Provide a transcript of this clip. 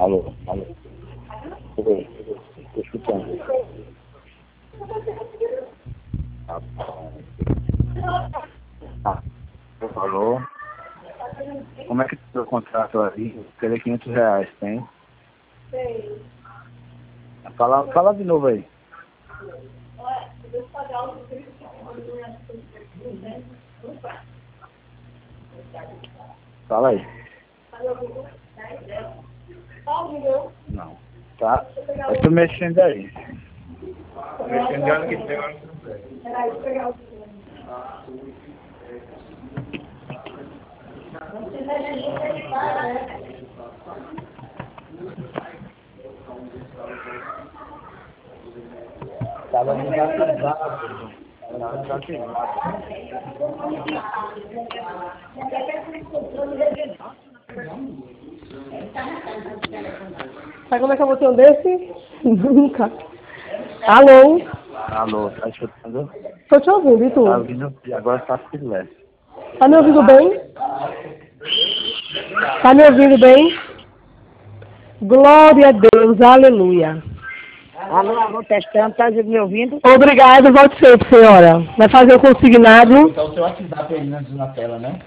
Alô, alô. Oi, tô escutando. Ah, alô. Como é que tá o contrato ali? Queria R$500, tem? Tem. Fala de novo aí. Fala aí. Não. Tá? Eu tô mexendo aí. Mexendo aí que tem. Tava desativado. Sabe como é que eu botei um desse? Nunca. Alô? Alô, tá escutando? Tô te ouvindo, e tu? Tá ouvindo? E agora tá silêncio. Tá me ouvindo bem? Tá me ouvindo bem? Glória a Deus, aleluia. Alô, alô, testando, tá me ouvindo? Obrigada, volte sempre, senhora. Vai fazer o consignado. Tá o seu WhatsApp aí na tela, né?